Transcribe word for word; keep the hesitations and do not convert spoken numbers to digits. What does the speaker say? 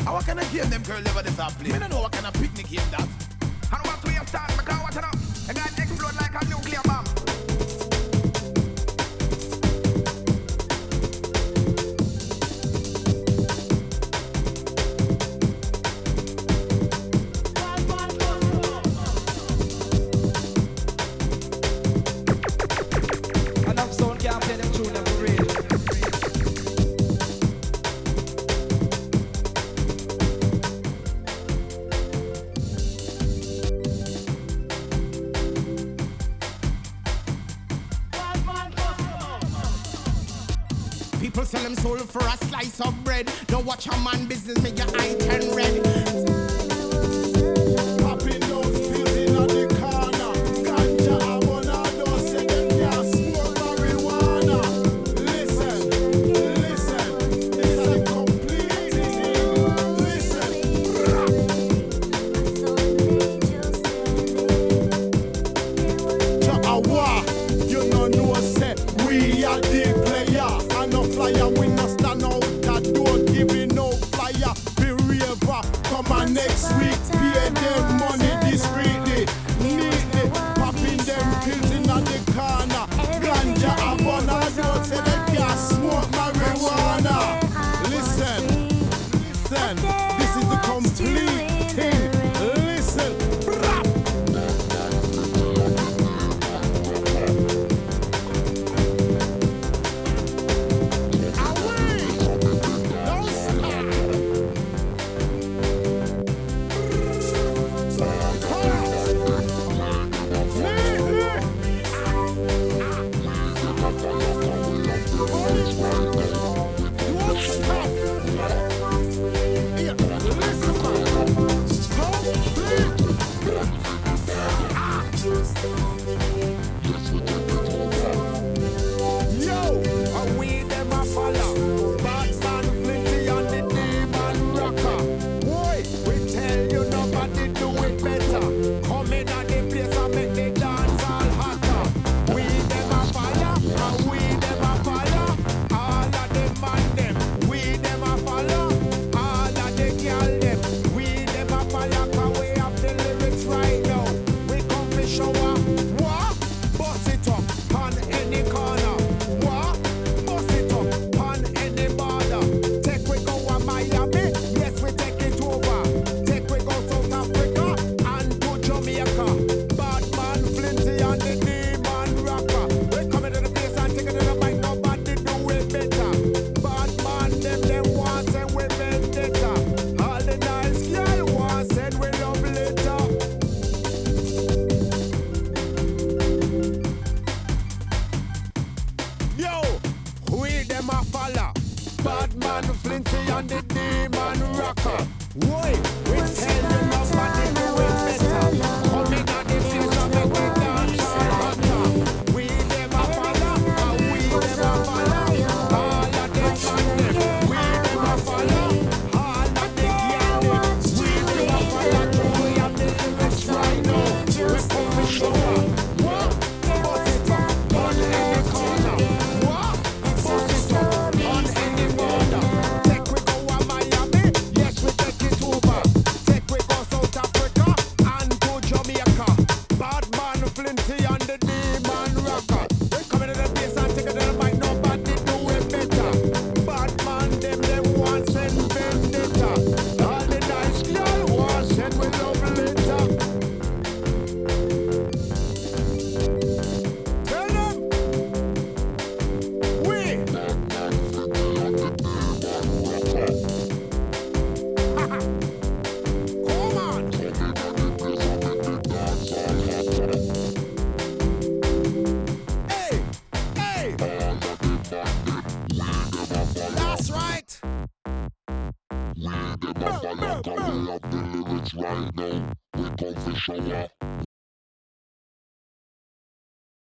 And what kind of game them girl ever this are play? Me don't know what kind of picnic game that. And what we have started, because what you know? The guy explode like a nuclear bomb. Enough sound can't play them tune them for real. People sell them soul for a slice of bread. Don't watch a man business, make your eye turn red. Popping those pills in the corner. Ganja, I wanna know, say them can't smoke marijuana. Listen, listen, it's a complete thing. Listen. Ja'awa, you know no say we are the player. No flyer, we no stand out that door, giving no flyer. Be river, come on next week, pay them money discreetly, neatly, popping them pills in the corner. Ganja, abona, don't say they can't smoke marijuana. Listen, listen, this is the complete thing. Listen, rap.